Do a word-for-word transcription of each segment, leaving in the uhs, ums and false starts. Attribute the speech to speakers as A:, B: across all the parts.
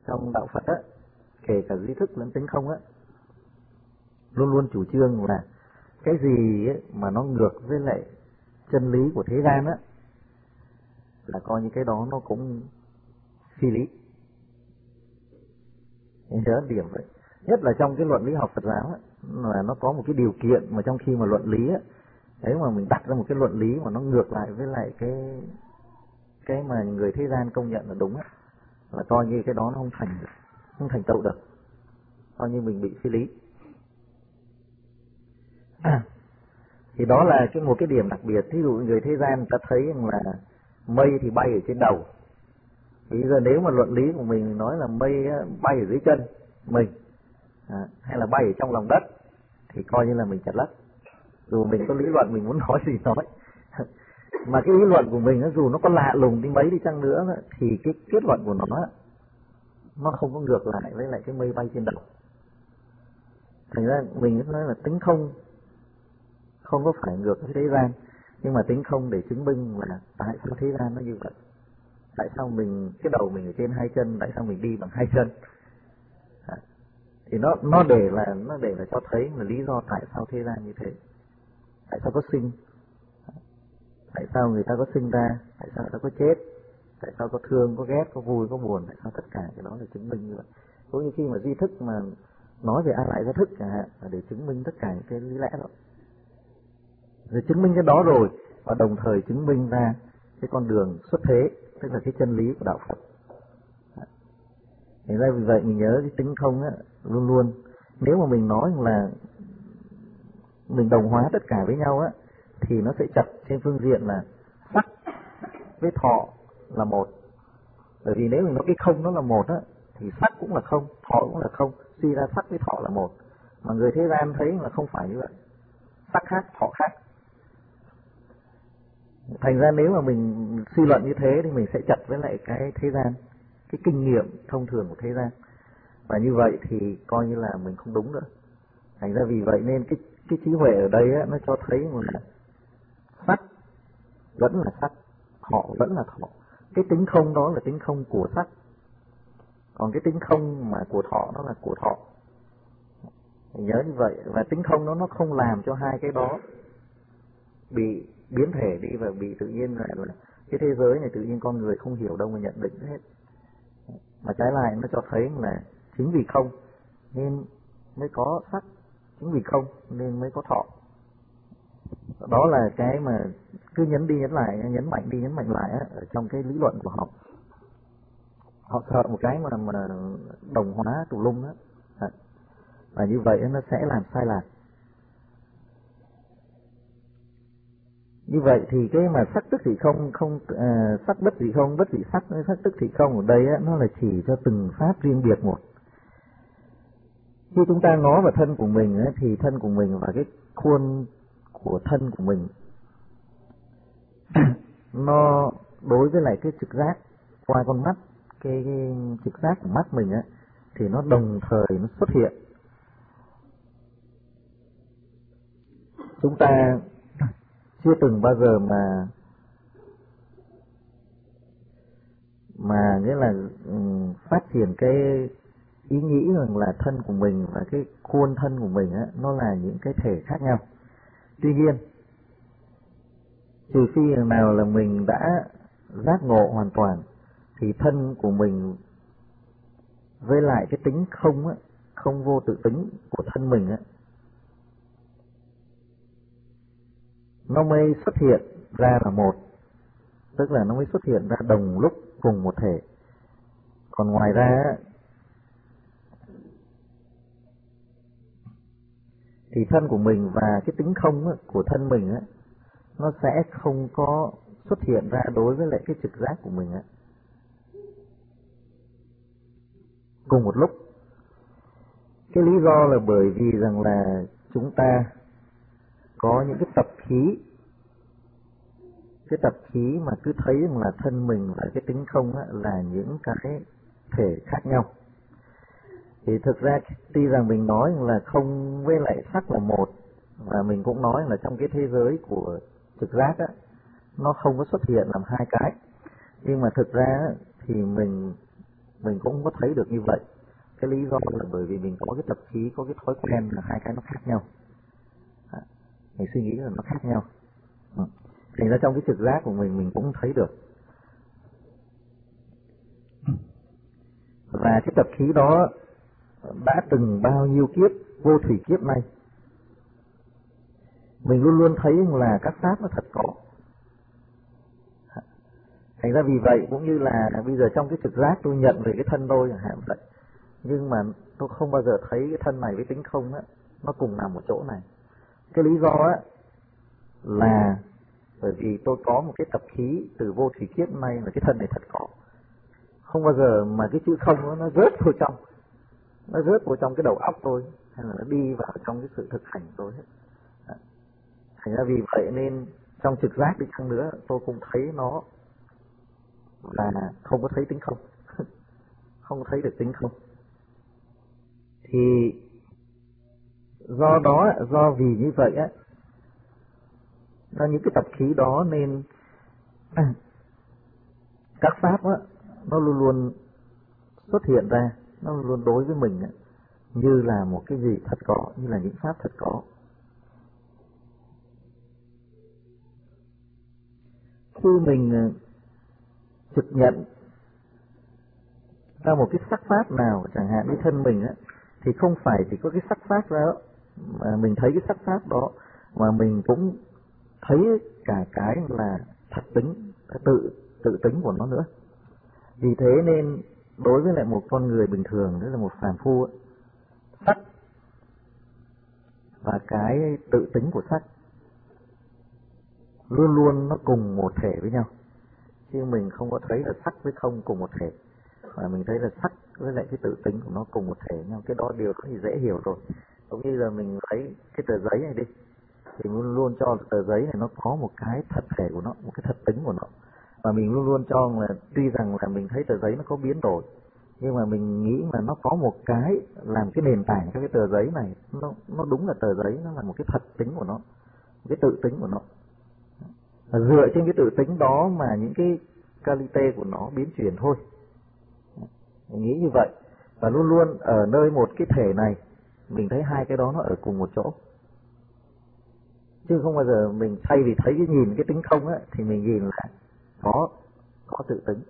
A: trong đạo Phật á, kể cả duy thức lẫn tính không á, luôn luôn chủ trương là cái gì ấy mà nó ngược với lại chân lý của thế gian á là coi như cái đó nó cũng phi lý. Nhớ điểm vậy. Nhất là trong cái luận lý học Phật giáo á, là nó có một cái điều kiện mà trong khi mà luận lý á, đấy mà mình đặt ra một cái luận lý mà nó ngược lại với lại cái cái mà người thế gian công nhận là đúng á, là coi như cái đó nó không thành không thành tựu được, coi như mình bị phi lý. À, thì đó là cái một cái điểm đặc biệt. Thí dụ người thế gian ta thấy là mây thì bay ở trên đầu, thì giờ nếu mà luận lý của mình nói là mây bay ở dưới chân mình, à, hay là bay ở trong lòng đất, thì coi như là mình chật lất. Dù mình có lý luận mình muốn nói gì nói, mà cái lý luận của mình dù nó có lạ lùng đi mấy đi chăng nữa thì cái kết luận của nó nó không có ngược lại với lại cái mây bay trên đầu. Thành ra mình nói là tính không không có phải ngược với thế gian, nhưng mà tính không để chứng minh là tại sao thế gian nó như vậy, tại sao mình cái đầu mình ở trên hai chân, tại sao mình đi bằng hai chân. À, thì nó nó để là nó để là cho thấy là lý do tại sao thế gian như thế, tại sao có sinh, tại sao người ta có sinh ra, tại sao người ta có chết, tại sao có thương, có ghét, có vui, có buồn, tại sao tất cả cái đó là chứng minh như vậy. Cũng như khi mà duy thức mà nói về A Lại Gia Thức chẳng hạn, là để chứng minh tất cả những cái lý lẽ đó. Rồi chứng minh cái đó rồi, và đồng thời chứng minh ra cái con đường xuất thế, tức là cái chân lý của đạo Phật. Thế ra vì vậy mình nhớ cái tính không á, luôn luôn nếu mà mình nói là mình đồng hóa tất cả với nhau á, thì nó sẽ chặt trên phương diện là sắc với thọ là một. Bởi vì nếu mình nói cái không nó là một á, thì sắc cũng là không, thọ cũng là không, suy ra sắc với thọ là một. Mà người thế gian thấy là không phải như vậy, sắc khác, thọ khác. Thành ra nếu mà mình suy luận như thế thì mình sẽ chặt với lại cái thế gian, cái kinh nghiệm thông thường của thế gian, và như vậy thì coi như là mình không đúng nữa. Thành ra vì vậy nên cái cái trí huệ ở đây á, nó cho thấy là sắc vẫn là sắc, thọ vẫn là thọ. Cái tính không đó là tính không của sắc, còn cái tính không mà của thọ nó là của thọ. Mình nhớ như vậy. Và tính không đó nó không làm cho hai cái đó bị biến thể đi và bị tự nhiên lại là cái thế giới này tự nhiên con người không hiểu đâu mà nhận định hết. Mà trái lại nó cho thấy là chính vì không nên mới có sắc, chính vì không nên mới có thọ. Đó là cái mà cứ nhấn đi nhấn lại, nhấn mạnh đi nhấn mạnh lại á, ở trong cái lý luận của họ. Họ sợ một cái mà mà đồng hóa tù lung á, và như vậy nó sẽ làm sai lạc. Như vậy thì cái mà sắc tức thì không, không à, sắc bất thì không, bất thì sắc, sắc tức thì không ở đây á, nó là chỉ cho từng pháp riêng biệt một. Khi chúng ta nói vào thân của mình á, thì thân của mình và cái khuôn của thân của mình nó đối với lại cái trực giác qua con mắt, cái, cái trực giác của mắt mình á, thì nó đồng thời nó xuất hiện. Chúng ta chưa từng bao giờ mà mà nghĩa là um, phát triển cái ý nghĩ rằng là thân của mình và cái khuôn thân của mình á, nó là những cái thể khác nhau. Tuy nhiên, trừ phi nào là mình đã giác ngộ hoàn toàn, thì thân của mình với lại cái tính không á, không vô tự tính của thân mình á, nó mới xuất hiện ra là một, tức là nó mới xuất hiện ra đồng lúc cùng một thể. Còn ngoài ra thì thân của mình và cái tính không của thân mình á, nó sẽ không có xuất hiện ra đối với lại cái trực giác của mình á cùng một lúc. Cái lý do là bởi vì rằng là chúng ta có những cái tập khí, cái tập khí mà cứ thấy rằng là thân mình và cái tính không á, là những cái thể khác nhau. Thì thực ra tuy rằng mình nói là không với lại sắc là một, và mình cũng nói là trong cái thế giới của trực giác á, nó không có xuất hiện làm hai cái, nhưng mà thực ra á, thì mình mình cũng không có thấy được như vậy. Cái lý do là bởi vì mình có cái tập khí, có cái thói quen là hai cái nó khác nhau. Mình suy nghĩ là nó khác nhau. Thành ra trong cái trực giác của mình mình cũng thấy được. Và cái tập khí đó đã từng bao nhiêu kiếp vô thủy kiếp này mình luôn luôn thấy là các pháp nó thật có. Thành ra vì vậy cũng như là bây giờ trong cái trực giác tôi nhận về cái thân tôi chẳng hạn vậy, nhưng mà tôi không bao giờ thấy cái thân này với tính không á nó cùng nằm ở chỗ này. Cái lý do á là bởi vì tôi có một cái tập khí từ vô thủy kiếp nay là cái thân này thật có. Không bao giờ mà cái chữ không đó, nó rớt vào trong nó rớt vào trong cái đầu óc tôi, hay là nó đi vào trong cái sự thực hành của tôi hết. Thành ra vì vậy nên trong trực giác đi chăng nữa tôi cũng thấy nó là không có thấy tính không. Không có thấy được tính không. Thì do đó, do vì như vậy á, do những cái tập khí đó nên các pháp á nó luôn luôn xuất hiện ra, nó luôn luôn đối với mình á, như là một cái gì thật có, như là những pháp thật có. Khi mình trực nhận ra một cái sắc pháp nào chẳng hạn như thân mình á, thì không phải chỉ có cái sắc pháp đó mà mình thấy cái sắc pháp đó, mà mình cũng thấy cả cái là thật tính, tự tự tính của nó nữa. Vì thế nên đối với lại một con người bình thường, tức là một phàm phu, sắc và cái tự tính của sắc luôn luôn nó cùng một thể với nhau, chứ mình không có thấy là sắc với không cùng một thể, mà mình thấy là sắc với lại cái tự tính của nó cùng một thể với nhau. Cái đó điều thì dễ hiểu rồi. Giống như là mình lấy cái tờ giấy này đi, thì luôn luôn cho tờ giấy này nó có một cái thật thể của nó, một cái thật tính của nó, và mình luôn luôn cho là tuy rằng là mình thấy tờ giấy nó có biến đổi, nhưng mà mình nghĩ là nó có một cái làm cái nền tảng cho cái tờ giấy này, nó nó đúng là tờ giấy, nó là một cái thật tính của nó, một cái tự tính của nó. Và dựa trên cái tự tính đó mà những cái qualité của nó biến chuyển thôi. Mình nghĩ như vậy. Và luôn luôn ở nơi một cái thể này mình thấy hai cái đó nó ở cùng một chỗ, chứ không bao giờ mình thay vì thấy cái nhìn cái tính không á, thì mình nhìn là có có tự tính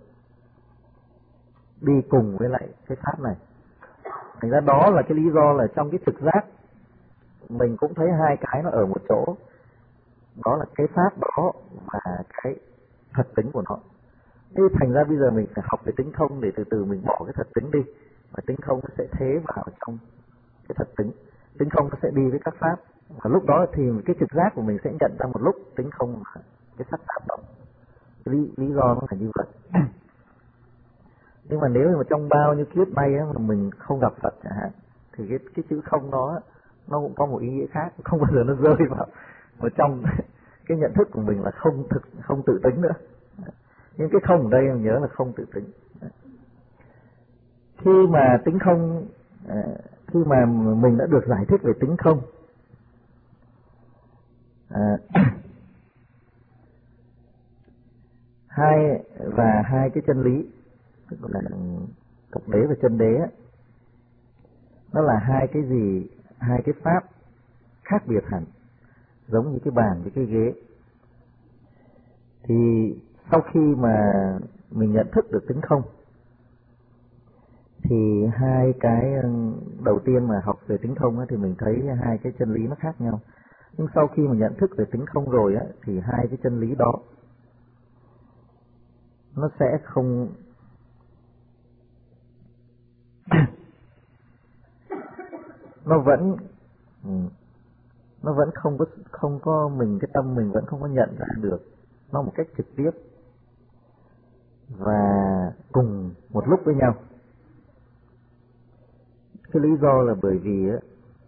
A: đi cùng với lại cái pháp này. Thành ra đó là cái lý do là trong cái trực giác mình cũng thấy hai cái nó ở một chỗ, đó là cái pháp đó và cái thật tính của nó. Thế thành ra bây giờ mình phải học về tính không để từ từ mình bỏ cái thật tính đi, và tính không nó sẽ thế vào trong cái thật tính. Tính không nó sẽ đi với các pháp, và lúc đó thì cái trực giác của mình sẽ nhận ra một lúc tính không là cái sắc pháp đó. Lý, lý do nó là như vậy. Nhưng mà nếu mà trong bao nhiêu kiếp nay á, mà mình không gặp Phật chẳng hạn, thì cái, cái chữ không đó nó cũng có một ý nghĩa khác, không bao giờ nó rơi vào, vào trong cái nhận thức của mình là không thực không tự tính nữa. Nhưng cái không ở đây mình nhớ là không tự tính. Khi mà tính không, khi mà mình đã được giải thích về tính không, à, hai và hai cái chân lý, tức là thực đế và chân đế, nó là hai cái gì, hai cái pháp khác biệt hẳn, giống như cái bàn với cái ghế. Thì sau khi mà mình nhận thức được tính không, thì hai cái đầu tiên mà học về tính không á, thì mình thấy hai cái chân lý nó khác nhau. Nhưng sau khi mà nhận thức về tính không rồi á, thì hai cái chân lý đó nó sẽ không nó vẫn nó vẫn không có không có mình cái tâm mình vẫn không có nhận ra được nó một cách trực tiếp và cùng một lúc với nhau. Cái lý do là bởi vì á,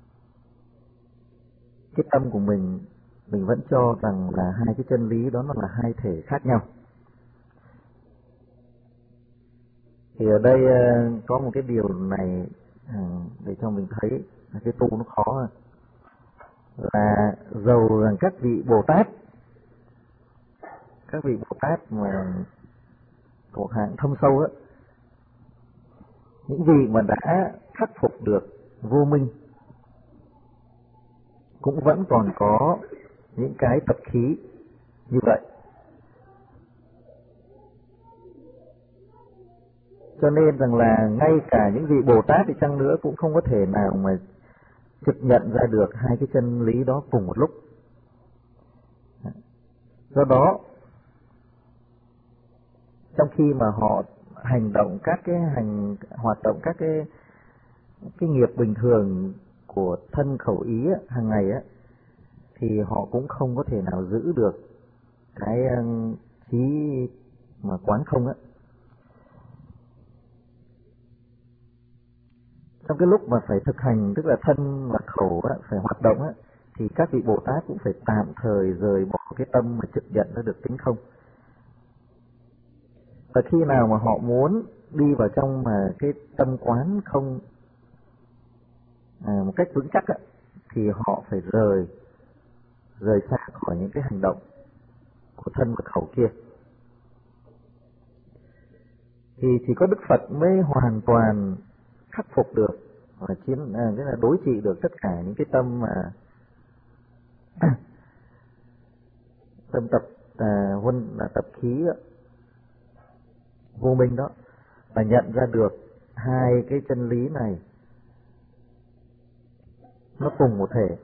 A: cái tâm của mình mình vẫn cho rằng là hai cái chân lý đó nó là hai thể khác nhau. Thì ở đây có một cái điều này để cho mình thấy là cái tu nó khó, là dầu rằng các vị Bồ Tát, các vị Bồ Tát mà thuộc hạng thâm sâu á, những vị mà đã khắc phục được vô minh cũng vẫn còn có những cái tập khí như vậy. Cho nên rằng là ngay cả những vị Bồ Tát thì chăng nữa cũng không có thể nào mà trực nhận ra được hai cái chân lý đó cùng một lúc. Do đó, trong khi mà họ hành động các cái hành hoạt động các cái cái nghiệp bình thường của thân khẩu ý á, hàng ngày á, thì họ cũng không có thể nào giữ được cái trí mà quán không á. Trong cái lúc mà phải thực hành, tức là thân và khẩu á, phải hoạt động á, thì các vị Bồ Tát cũng phải tạm thời rời bỏ cái tâm mà trực nhận ra được tính không. Và khi nào mà họ muốn đi vào trong mà cái tâm quán không à, một cách vững chắc á, thì họ phải rời rời xa khỏi những cái hành động của thân và khẩu kia. Thì chỉ có Đức Phật mới hoàn toàn khắc phục được và chiến à, cái là đối trị được tất cả những cái tâm mà tâm tập à, huân là tập khí đó, vô minh đó, và nhận ra được hai cái chân lý này nó cùng một thể.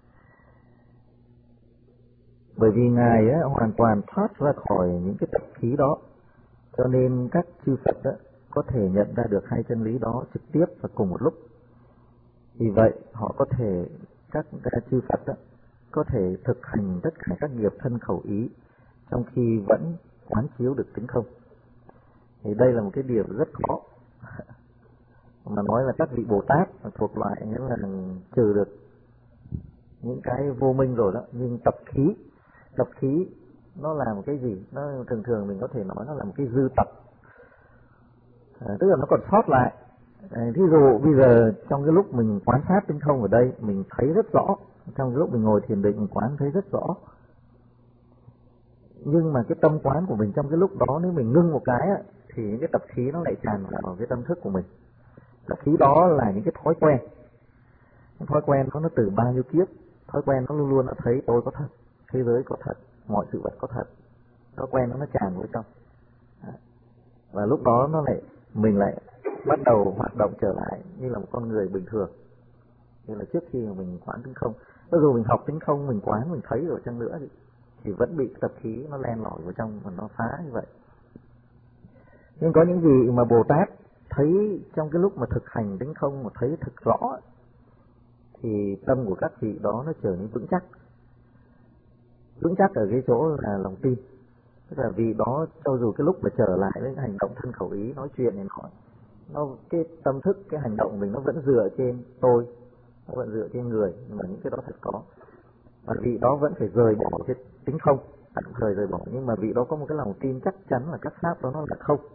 A: Bởi vì Ngài á, hoàn toàn thoát ra khỏi những cái tập khí đó, cho nên các chư Phật á, có thể nhận ra được hai chân lý đó trực tiếp và cùng một lúc. Vì vậy họ có thể, các chư Phật á, có thể thực hành tất cả các nghiệp thân khẩu ý trong khi vẫn quán chiếu được tính không. Thì đây là một cái điều rất khó. Mà nói là các vị Bồ Tát thuộc loại nghĩa là trừ được những cái vô minh rồi đó, nhưng tập khí, tập khí nó là một cái gì? Nó thường thường mình có thể nói nó là một cái dư tập, à, tức là nó còn sót lại. À, thí dụ bây giờ trong cái lúc mình quán sát tinh không ở đây, mình thấy rất rõ. Trong cái lúc mình ngồi thiền định mình quán thấy rất rõ. Nhưng mà cái tâm quán của mình trong cái lúc đó, nếu mình ngưng một cái á, thì những cái tập khí nó lại tràn vào cái tâm thức của mình. Tập khí đó là những cái thói quen. Cái thói quen đó nó từ bao nhiêu kiếp. Thói quen nó luôn luôn nó thấy tôi có thật, thế giới có thật, mọi sự vật có thật. Thói quen nó nó tràn vào trong. Và lúc đó nó lại mình lại bắt đầu hoạt động trở lại như là một con người bình thường, như là trước khi mà mình quán tính không. Cho dù mình học tính không, mình quán, mình thấy rồi chăng nữa thì, thì vẫn bị tập khí nó len lỏi vào trong và nó phá như vậy. Nhưng có những vị mà Bồ Tát thấy trong cái lúc mà thực hành tính không mà thấy thực rõ, thì tâm của các vị đó nó trở nên vững chắc. Vững chắc ở cái chỗ là lòng tin. Tức là vì đó, cho dù cái lúc mà trở lại với hành động thân khẩu ý, nói chuyện này nọ, nó cái tâm thức, cái hành động của mình nó vẫn dựa trên tôi, nó vẫn dựa trên người, nhưng mà những cái đó thật có. Và vị đó vẫn phải rời bỏ cái tính không, tạm thời rời bỏ, nhưng mà vị đó có một cái lòng tin chắc chắn là các pháp đó nó là không.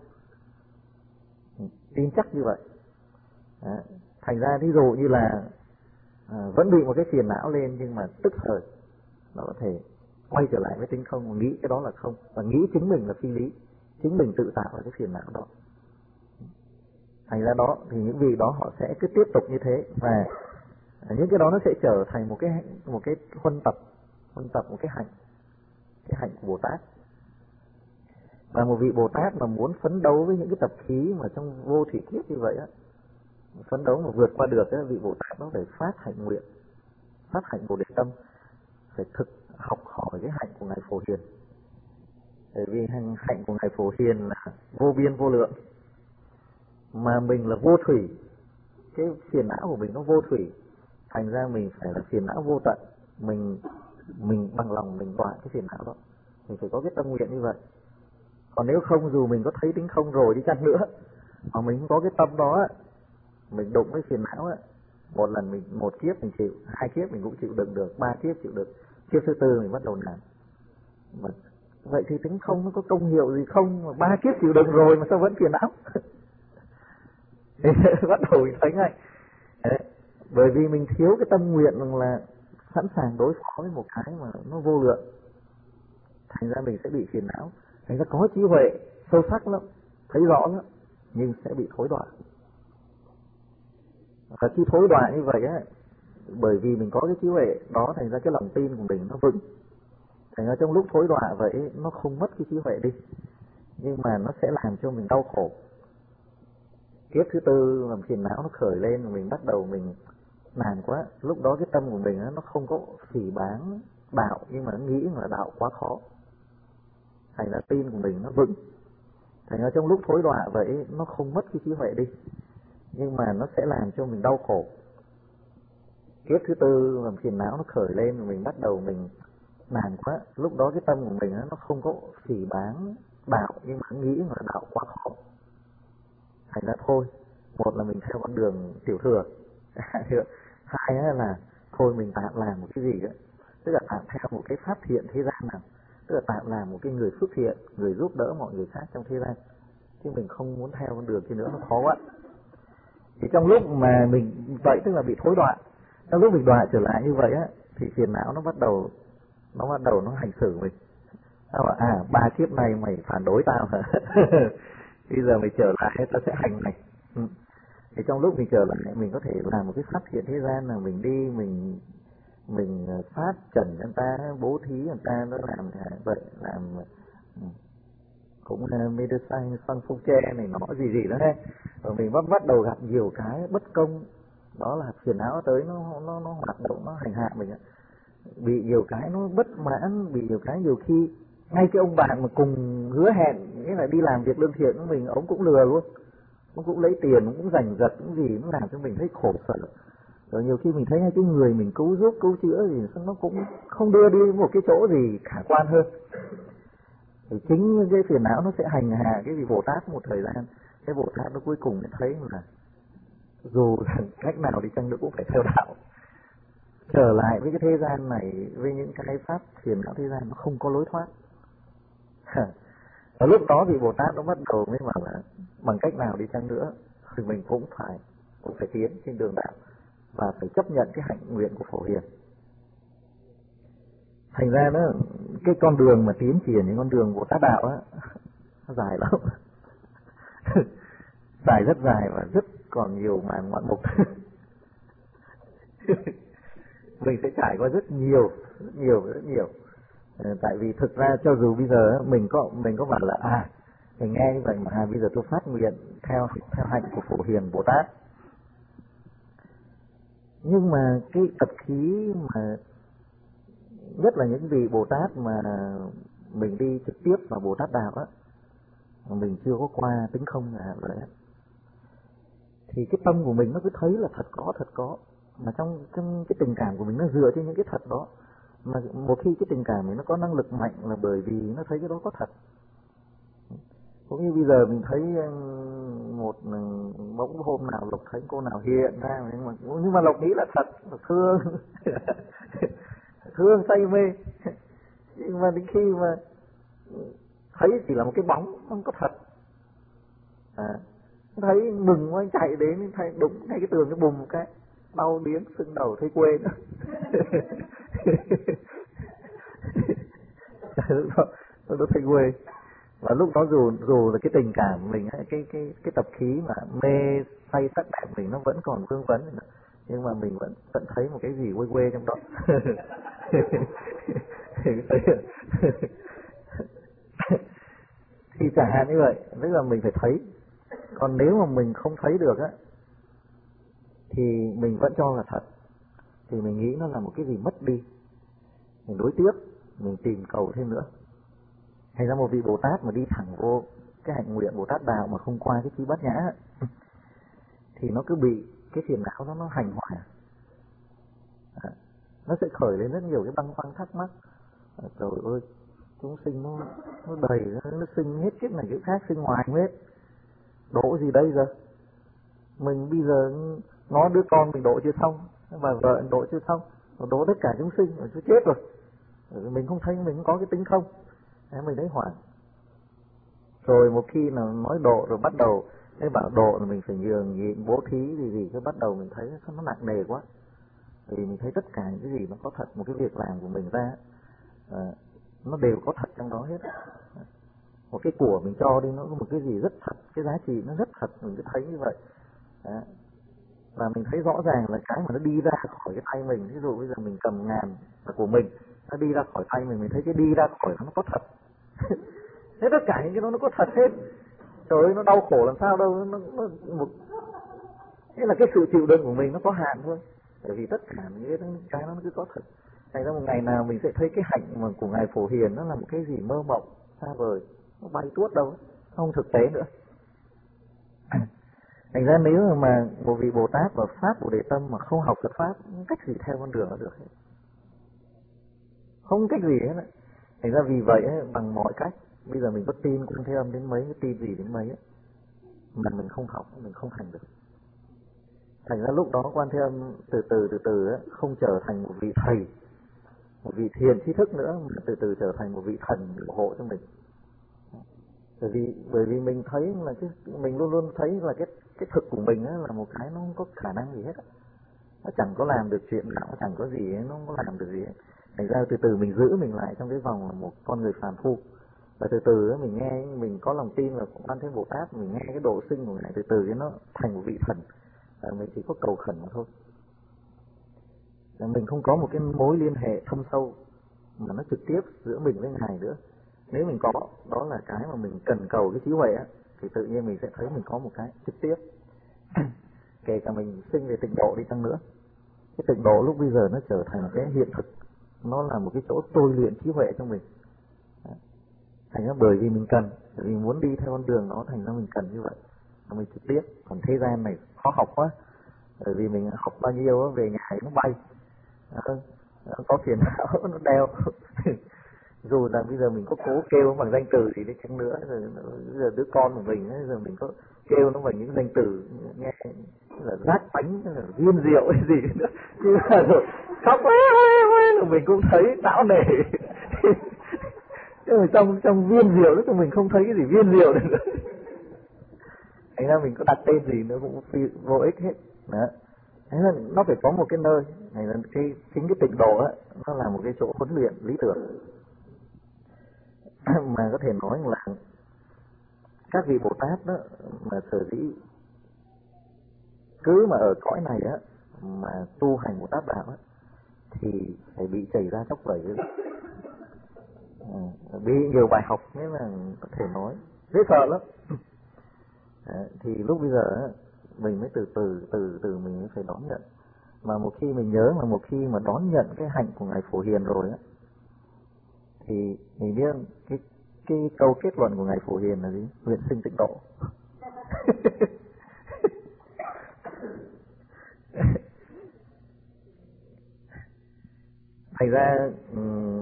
A: Tin chắc như vậy. Đó. Thành ra ví dụ như là à, vẫn bị một cái phiền não lên, nhưng mà tức thời nó có thể quay trở lại với tính không và nghĩ cái đó là không, và nghĩ chính mình là phi lý, chính mình tự tạo ra cái phiền não đó. Thành ra đó thì những vị đó họ sẽ cứ tiếp tục như thế, và những cái đó nó sẽ trở thành một cái một cái huân tập, huân tập một cái hạnh, cái hạnh của Bồ Tát. Và một vị Bồ Tát mà muốn phấn đấu với những cái tập khí mà trong vô thủy kiếp như vậy á, phấn đấu mà vượt qua được á, vị Bồ Tát nó phải phát hạnh nguyện, phát hạnh Bồ Đề tâm, phải thực học hỏi cái hạnh của Ngài Phổ Hiền. Bởi vì hạnh của Ngài Phổ Hiền là vô biên vô lượng, mà mình là vô thủy, cái phiền não của mình nó vô thủy, thành ra mình phải là phiền não vô tận. Mình mình bằng lòng mình đoạn cái phiền não đó, mình phải có cái tâm nguyện như vậy. Còn nếu không, dù mình có thấy tính không rồi đi chăng nữa, mà mình không có cái tâm đó, mình đụng với phiền não, một lần mình một kiếp mình chịu, hai kiếp mình cũng chịu đựng được, ba kiếp chịu được, kiếp thứ tư mình bắt đầu nản. Mà vậy thì tính không nó có công hiệu gì không, mà ba kiếp chịu đựng rồi mà sao vẫn phiền não? Bắt đầu mình thấy ngay. Đấy. Bởi vì mình thiếu cái tâm nguyện là sẵn sàng đối phó với một cái mà nó vô lượng, thành ra mình sẽ bị phiền não. Thành ra có trí huệ sâu sắc lắm, thấy rõ lắm, nhưng sẽ bị thối đoạn. Và khi thối đọa như vậy á, bởi vì mình có cái trí huệ đó, thành ra cái lòng tin của mình nó vững. Thành ra trong lúc thối đọa vậy nó không mất cái trí huệ đi, nhưng mà nó sẽ làm cho mình đau khổ. Kiếp thứ tư làm phiền não nó khởi lên và mình bắt đầu mình nản quá. Lúc đó cái tâm của mình nó không có phỉ báng đạo, nhưng mà nó nghĩ là đạo quá khó. Thành ra tin của mình nó vững. Thành ra trong lúc thối đọa vậy nó không mất cái trí huệ đi, nhưng mà nó sẽ làm cho mình đau khổ. Kiếp thứ tư làm phiền não nó khởi lên và mình bắt đầu mình nản quá. Lúc đó cái tâm của mình nó không có phỉ báng đạo, nhưng mà nó nghĩ là đạo quá khó. Thành ra thôi, một là mình theo con đường tiểu thừa, hai là thôi mình tạm làm một cái gì đó, tức là tạm theo một cái pháp thiện thế gian nào, tức là tạm làm một cái người phước thiện, người giúp đỡ mọi người khác trong thế gian, chứ mình không muốn theo con đường kia nữa, nó khó quá. Thì trong lúc mà mình vậy tức là bị thối đọa, trong lúc mình đọa trở lại như vậy á, thì phiền não nó bắt đầu nó bắt đầu nó hành xử mình. Nó bảo, à ba kiếp này mày phản đối tao hả? Bây giờ mày trở lại tao sẽ hành mày. Ừ. Thì trong lúc mình trở lại mình có thể làm một cái pháp thiện thế gian, là mình đi mình mình phát trần người ta, bố thí người ta, nó làm vậy, làm cũng mê đưa xanh xăng phông tre này nó gì gì đó đấy. Rồi mình bắt bắt đầu gặp nhiều cái bất công, đó là phiền não tới nó nó nó hoạt động, nó hành hạ mình. Bị nhiều cái nó bất mãn, bị nhiều cái nhiều khi ngay cái ông bạn mà cùng hứa hẹn nghĩa là đi làm việc lương thiện với mình, ông cũng lừa luôn, ông cũng lấy tiền, ông cũng giành giật cũng gì, nó làm cho mình thấy khổ sở. Rồi nhiều khi mình thấy cái người mình cứu giúp cứu chữa thì nó cũng không đưa đi một cái chỗ gì khả quan hơn. Thì chính cái phiền não nó sẽ hành hạ cái gì Bồ Tát một thời gian, cái Bồ Tát nó cuối cùng mới thấy là dù cách nào đi chăng nữa cũng phải theo đạo. Trở lại với cái thế gian này, với những cái pháp phiền não thế gian nó không có lối thoát. Ở lúc đó thì Bồ Tát nó bắt đầu mới bảo là bằng cách nào đi chăng nữa thì mình cũng phải cũng phải tiến trên đường đạo và phải chấp nhận cái hạnh nguyện của Phổ Hiền. Thành ra đó, cái con đường mà tiến triển những con đường Bồ Tát đạo á, nó dài lắm. Dài rất dài và rất còn nhiều màn ngoạn mục. Mình sẽ trải qua rất nhiều, rất nhiều, rất nhiều. Tại vì thực ra cho dù bây giờ mình có mình có bảo là à mình nghe như vậy mà à, bây giờ tôi phát nguyện theo theo hạnh của Phổ Hiền Bồ Tát, nhưng mà cái tập khí mà nhất là những vị Bồ Tát mà mình đi trực tiếp vào Bồ Tát đạo á, mình chưa có qua tính không là vậy, thì cái tâm của mình nó cứ thấy là thật có thật có, mà trong trong cái tình cảm của mình nó dựa trên những cái thật đó. Mà một khi cái tình cảm mình nó có năng lực mạnh là bởi vì nó thấy cái đó có thật. Cũng như bây giờ mình thấy một bỗng hôm nào Lộc thấy cô nào hiện ra, nhưng mà nhưng mà Lộc nghĩ là thật, là thương thương say mê, nhưng mà đến khi mà thấy chỉ là một cái bóng không có thật, à, thấy mừng quá chạy đến thấy đụng ngay cái tường, cái bùm một cái đau điếng sưng đầu thấy quê nữa. Nó thấy quê. Và lúc đó dù dù là cái tình cảm mình, cái cái cái tập khí mà mê say sắc đẹp mình nó vẫn còn vương vấn, nhưng mà mình vẫn vẫn thấy một cái gì quê quê trong đó. Thì chẳng hạn như vậy, tức là mình phải thấy. Còn nếu mà mình không thấy được á, thì mình vẫn cho là thật, thì mình nghĩ nó là một cái gì mất đi, mình đối tiếp, mình tìm cầu thêm nữa. Thành ra một vị Bồ Tát mà đi thẳng vô cái hạnh nguyện Bồ Tát đạo mà không qua cái khí bát nhã thì nó cứ bị cái phiền não nó nó hành hoại, à, nó sẽ khởi lên rất nhiều cái băn khoăn thắc mắc. À, trời ơi, chúng sinh nó nó đầy, nó, nó sinh hết kiếp này kiếp khác, sinh hoài hết, độ gì đây giờ? Mình bây giờ ngó đứa con mình độ chưa xong, và vợ độ chưa xong, độ tất cả chúng sinh rồi, chết rồi. Mình không thấy mình có cái tính không, mình thấy hoảng. Rồi một khi nào nói độ rồi bắt đầu cái bảo độ là mình phải nhường nhịn bố thí gì gì, cái bắt đầu mình thấy nó nặng nề quá. Vì mình thấy tất cả những cái gì nó có thật, một cái việc làm của mình ra à, nó đều có thật trong đó hết. Một cái của mình cho đi nó có một cái gì rất thật, cái giá trị nó rất thật, mình cứ thấy như vậy. À, và mình thấy rõ ràng là cái mà nó đi ra khỏi cái tay mình, ví dụ bây giờ mình cầm ngàn là của mình, nó đi ra khỏi tay mình, mình thấy cái đi ra khỏi nó có thật. Thế tất cả những cái đó nó có thật hết. Trời ơi, nó đau khổ làm sao đâu, nó, nó một thế là cái sự chịu đựng của mình nó có hạn thôi, bởi vì tất cả những cái cái nó cứ có thật. Thành ra một ngày nào mình sẽ thấy cái hạnh mà của ngài Phổ Hiền nó là một cái gì mơ mộng xa vời, nó bay tuốt đâu, không thực tế nữa. Thành ra nếu mà một vị Bồ Tát và Pháp Bồ Đề Tâm mà không học Phật Pháp, không cách gì theo con đường nó được hết, không cách gì hết. Thành ra vì vậy ấy, bằng mọi cách, bây giờ mình có tin Quan Thế Âm đến mấy, cái tin gì đến mấy ấy, mà mình không học, mình không hành được. Thành ra lúc đó Quan Thế Âm từ từ từ từ ấy, không trở thành một vị thầy, một vị thiền trí thức nữa, mà từ từ trở thành một vị thần bảo hộ cho mình. Bởi vì bởi vì mình thấy là cái mình luôn luôn thấy là cái cái thực của mình ấy là một cái nó không có khả năng gì hết á, nó chẳng có làm được chuyện nào, nó chẳng có gì ấy, nó không có làm được gì ấy. Thành ra từ từ mình giữ mình lại trong cái vòng là một con người phàm phu, và từ từ ấy, mình nghe mình có lòng tin là Quan Thế Bồ Tát, mình nghe cái độ sinh của ngài, từ từ cái nó thành một vị thần. À, mình chỉ có cầu khẩn mà thôi. Là mình không có một cái mối liên hệ thâm sâu mà nó trực tiếp giữa mình với ngài nữa. Nếu mình có, đó là cái mà mình cần cầu cái trí huệ á, thì tự nhiên mình sẽ thấy mình có một cái trực tiếp. Kể cả mình sinh về tịnh độ đi chăng nữa, cái tịnh độ lúc bây giờ nó trở thành cái hiện thực, nó là một cái chỗ tôi luyện trí huệ cho mình. Thành ra bởi vì mình cần, bởi vì muốn đi theo con đường đó, thành ra mình cần như vậy, mình trực tiếp. Còn thế gian này khó học quá, bởi vì mình học bao nhiêu đó, về nhà nó bay, nó có phiền não nó đeo. Dù là bây giờ mình có cố kêu bằng danh từ gì đi chăng nữa, rồi bây giờ đứa con của mình ấy, giờ mình có kêu nó bằng những danh từ nghe là rát bánh, là viên rượu hay gì nữa, nhưng mà rồi khóc là mình cũng thấy não nề. Nhưng mà trong trong viên rượu đó thì mình không thấy cái gì viên rượu nữa. Thành ra mình có đặt tên gì nữa cũng vô ích hết. Đó. Thế là nó phải có một cái nơi này, là cái chính cái tịnh độ á, nó là một cái chỗ huấn luyện lý tưởng. Mà có thể nói là các vị Bồ Tát đó mà sở dĩ cứ mà ở cõi này á mà tu hành Bồ Tát đạo á thì phải bị chảy ra chóc vẩy, à, bị nhiều bài học, nghĩa là có thể nói dễ sợ lắm. À, thì lúc bây giờ á, mình mới từ từ từ từ mình mới phải đón nhận. Mà một khi mình nhớ, mà một khi mà đón nhận cái hạnh của ngài Phổ Hiền rồi á, thì mình biết cái cái câu kết luận của ngài Phổ Hiền là gì? Nguyện sinh tịnh độ. Thành ra um,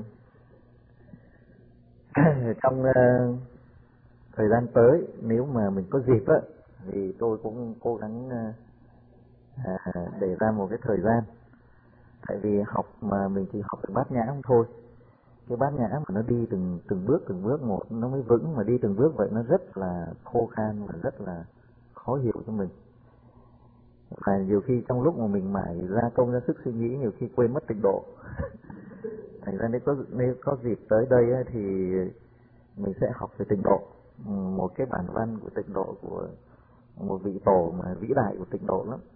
A: trong uh, thời gian tới, nếu mà mình có dịp á, thì tôi cũng cố gắng uh, uh, để ra một cái thời gian. Tại vì học mà mình chỉ học được bát nhã không thôi. Cái bát nhã mà nó đi từng từng bước từng bước một nó mới vững, mà đi từng bước vậy nó rất là khô khan và rất là khó hiểu cho mình. Và nhiều khi trong lúc mà mình mải ra công ra sức suy nghĩ, nhiều khi quên mất tịnh độ. Thành ra nếu có nếu có dịp tới đây ấy, thì mình sẽ học về tịnh độ, một cái bản văn của tịnh độ của một vị tổ mà vĩ đại của tịnh độ lắm.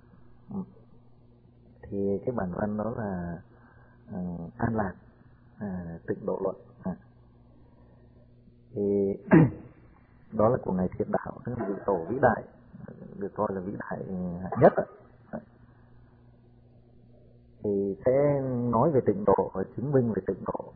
A: Thì cái bản văn đó là uh, An Lạc à, tịnh độ luận. À. Thì đó là của ngài Thiện Đạo, tức là vị tổ vĩ đại, được coi là vĩ đại hạng nhất. Thì sẽ nói về tịnh độ và chứng minh về tịnh độ.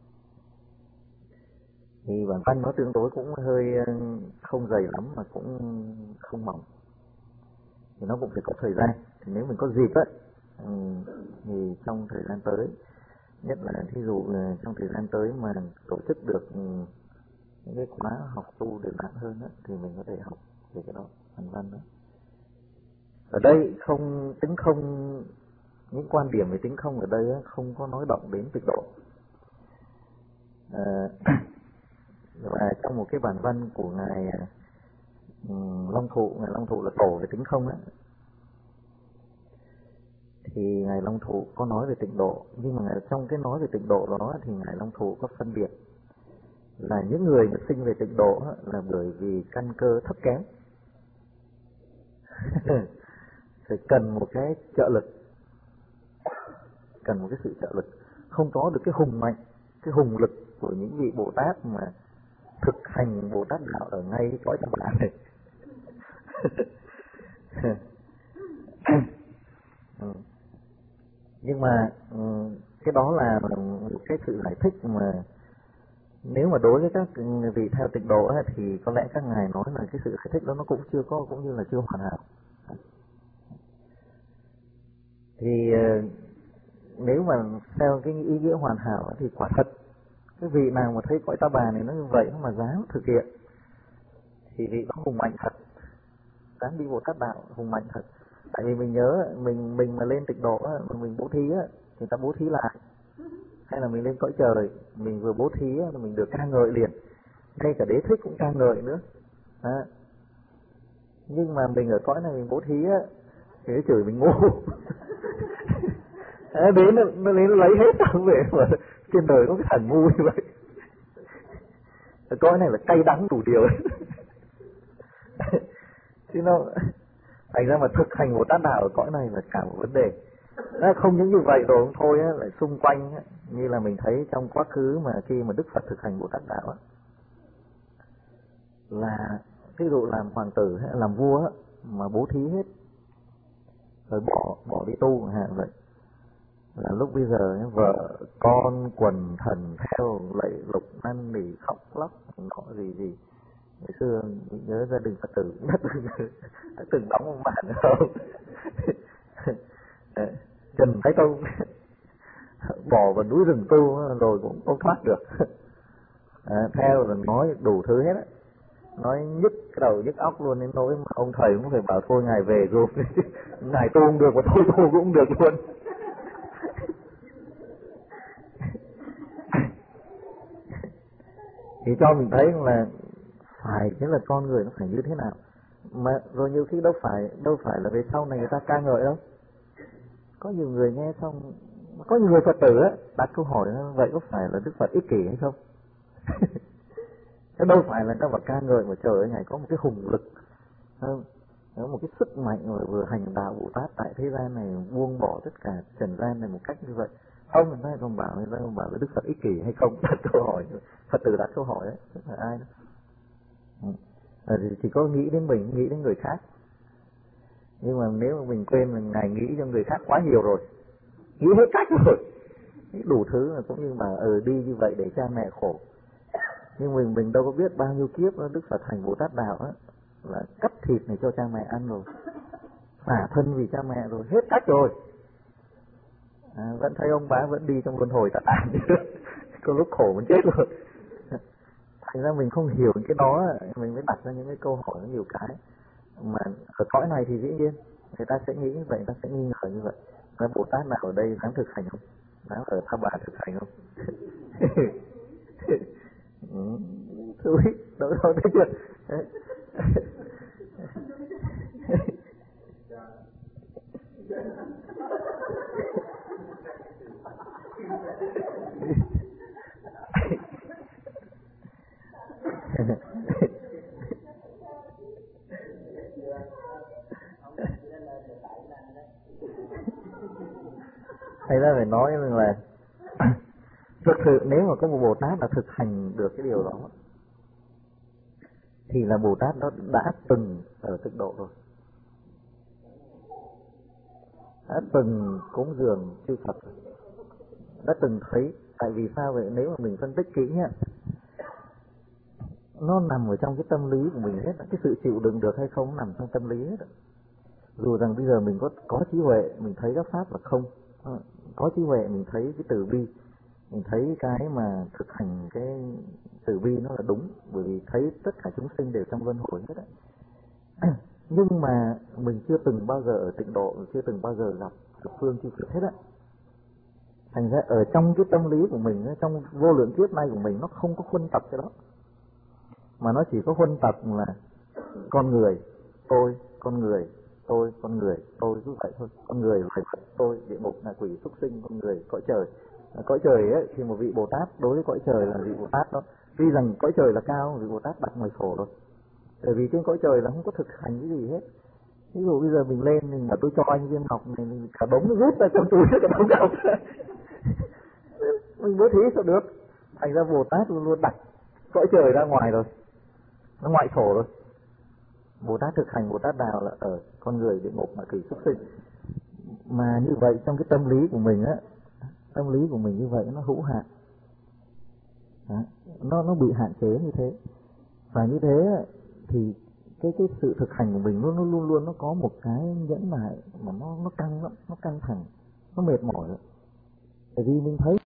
A: Thì bản văn nó tương đối cũng hơi không dày lắm mà cũng không mỏng, thì nó cũng phải có thời gian. Thì nếu mình có dịp á, thì trong thời gian tới, nhất là thí dụ trong thời gian tới mà tổ chức được những cái khóa học tu để bạn hơn á, thì mình có thể học về cái đó, bản văn đó. Ở đây không tính không, những quan điểm về tính không ở đây á, không có nói động đến tịnh độ. À, và trong một cái bản văn của ngài um, Long Thụ, ngài Long Thụ là tổ về tính không á, thì ngài Long Thụ có nói về tịnh độ, nhưng mà trong cái nói về tịnh độ đó thì ngài Long Thụ có phân biệt là những người mà sinh về tịnh độ là bởi vì căn cơ thấp kém. phải cần một cái trợ lực, cần một cái sự trợ lực. Không có được cái hùng mạnh, cái hùng lực của những vị Bồ Tát mà thực hành Bồ Tát đạo ở ngay cái cõi tâm bản này. Nhưng mà cái đó là một cái sự giải thích mà nếu mà đối với các vị theo tịnh độ ấy, thì có lẽ các ngài nói là cái sự giải thích đó nó cũng chưa có, cũng như là chưa hoàn hảo. Thì nếu mà theo cái ý nghĩa hoàn hảo thì quả thật cái vị nào mà thấy cõi ta bà này nó như vậy mà dám thực hiện thì vị đó hùng mạnh thật, dám đi Bồ Tát đạo hùng mạnh thật. Tại vì mình nhớ mình mình mà lên tịnh độ mà mình bố thí á, thì ta bố thí lại, hay là mình lên cõi trời mình vừa bố thí á, mình được ca ngợi liền, ngay cả đế thích cũng ca ngợi nữa. À, nhưng mà mình ở cõi này mình bố thí á thì nó chửi mình ngu. À, đến nó, nó đến nó lấy hết xong về mà trên đời có cái thằng ngu như vậy. Ở cõi này là cay đắng đủ điều. Chứ nó thành ra mà thực hành Bồ Tát đạo ở cõi này là cả một vấn đề. Nó không những như vậy rồi không thôi á, lại xung quanh á, như là mình thấy trong quá khứ mà khi mà Đức Phật thực hành Bồ Tát đạo á, là ví dụ làm hoàng tử hay làm vua á, mà bố thí hết rồi bỏ bỏ đi tu hả vậy, là lúc bây giờ vợ con quần thần theo lạy lục năn nỉ khóc lóc nọ gì gì. Ngày xưa nhớ gia đình Phật tử cũng đã từng, đã từng đóng một bản không. Trần Thái Tông bỏ vào núi rừng tu rồi cũng không thoát được. À, theo là nói đủ thứ hết á, nói nhức cái đầu nhức óc luôn, đến nỗi mà ông thầy cũng phải bảo thôi ngài về rồi. Ngài tu không được mà thôi tu cũng không được luôn. Thì cho mình thấy là phải thế là con người nó phải như thế nào. Mà rồi nhiều khi đâu phải đâu phải là về sau này người ta ca ngợi đâu. Có nhiều người nghe xong, có nhiều người Phật tử á đặt câu hỏi vậy có phải là Đức Phật ích kỷ hay không? Chứ đâu phải là các bậc ca ngợi mà trời ơi ngài có một cái hùng lực, không? Có một cái sức mạnh mà vừa hành đạo Bồ Tát tại thế gian này, buông bỏ tất cả trần gian này một cách như vậy. Không, người ta còn bảo người ta còn bảo là Đức Phật ích kỷ hay không? Đặt câu hỏi, Phật tử đặt câu hỏi đấy, không phải ai đâu. À, thì chỉ có nghĩ đến mình, nghĩ đến người khác. Nhưng mà nếu mà mình quên là ngài nghĩ cho người khác quá nhiều rồi, nghĩ hết cách rồi, nghĩ đủ thứ, là cũng như mà ờ đi như vậy để cha mẹ khổ. Nhưng mình mình đâu có biết bao nhiêu kiếp đó, Đức Phật hành Bồ Tát đạo á là cắt thịt này cho cha mẹ ăn rồi, xả thân vì cha mẹ rồi, hết cách rồi. À, vẫn thấy ông bá vẫn đi trong luân hồi tận tàn. Có lúc khổ muốn chết rồi. Thành ra mình không hiểu cái đó, mình mới đặt ra những cái câu hỏi nhiều cái. Mà ở cõi này thì dĩ nhiên người ta sẽ nghĩ như vậy, người ta sẽ nghi ngờ như vậy. Cái Bồ Tát nào ở đây dám thực hành không? Dám ở Tha Bà thực hành không? Ừ, thú vị, đâu đâu thấy chưa? Thầy ra phải nói rằng là thực sự nếu mà có một Bồ Tát là thực hành được cái điều đó thì là Bồ Tát đó đã từng ở tịnh độ rồi, đã từng cúng dường chư Phật, đã từng thấy. Tại vì sao vậy? Nếu mà mình phân tích kỹ nhá, nó nằm ở trong cái tâm lý của mình hết. Cái sự chịu đựng được hay không nằm trong tâm lý hết. Dù rằng bây giờ mình có có trí huệ, mình thấy các pháp là không, có trí huệ mình thấy cái từ bi, mình thấy cái mà thực hành cái từ bi nó là đúng, bởi vì thấy tất cả chúng sinh đều trong luân hồi hết đấy. Nhưng mà mình chưa từng bao giờ ở tịnh độ, chưa từng bao giờ gặp thập phương chư Phật hết á. Thành ra ở trong cái tâm lý của mình, trong vô lượng kiếp nay của mình, nó không có khuân tập cái đó, mà nó chỉ có khuân tập là con người, tôi, con người, tôi, con người, tôi cứ vậy thôi. Con người là Phật, tôi, địa ngục là quỷ, súc sinh, con người, cõi trời. Cõi trời ấy, thì một vị Bồ Tát đối với cõi trời là vị Bồ Tát đó. Tuy rằng cõi trời là cao, vị Bồ Tát đặt ngoài sổ rồi. Bởi vì trên cõi trời là không có thực hành cái gì hết. Ví dụ bây giờ mình lên mình bảo tôi cho anh viên ngọc này, cả đống nó rút ra trong túi cả đống ngọc. Mình bố thí sao được. Thành ra Bồ Tát luôn luôn đặt cõi trời ra ngoài rồi, nó ngoại khổ rồi. Bồ Tát thực hành Bồ Tát đạo là ở con người địa ngục mà kỳ xuất sinh. Mà như vậy trong cái tâm lý của mình á, tâm lý của mình như vậy nó hữu hạn, đó, nó nó bị hạn chế như thế. Và như thế thì cái cái sự thực hành của mình nó, nó luôn luôn nó có một cái nhẫn nại mà nó nó căng lắm, nó căng thẳng, nó mệt mỏi. Tại vì mình thấy